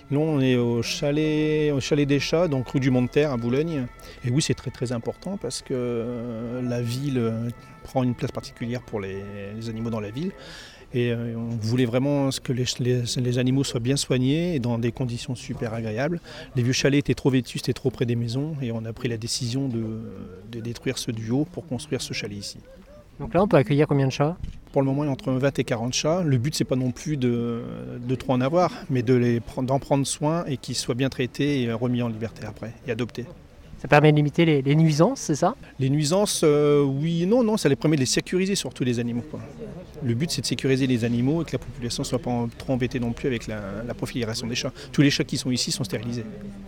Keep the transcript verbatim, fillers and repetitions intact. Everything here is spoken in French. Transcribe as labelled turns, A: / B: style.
A: Nous, on est au chalet, au chalet des Chats, donc rue du Mont-de-Terre à Boulogne. Et oui, c'est très très important parce que euh, la ville euh, prend une place particulière pour les, les animaux dans la ville. Et euh, on voulait vraiment que les, les, les animaux soient bien soignés et dans des conditions super agréables. Les vieux chalets étaient trop vétustes et trop près des maisons et on a pris la décision de, de détruire ce duo pour construire ce chalet ici.
B: Donc là, on peut accueillir combien de chats?
A: Pour le moment, il y a entre vingt et quarante chats. Le but, c'est pas non plus de, de trop en avoir, mais de les, d'en prendre soin et qu'ils soient bien traités et remis en liberté après et adoptés.
B: Ça permet de limiter les, les nuisances, c'est ça?
A: Les nuisances, euh, oui, non, non, ça les permet de les sécuriser surtout les animaux, quoi. Le but, c'est de sécuriser les animaux et que la population ne soit pas trop embêtée non plus avec la, la prolifération des chats. Tous les chats qui sont ici sont stérilisés.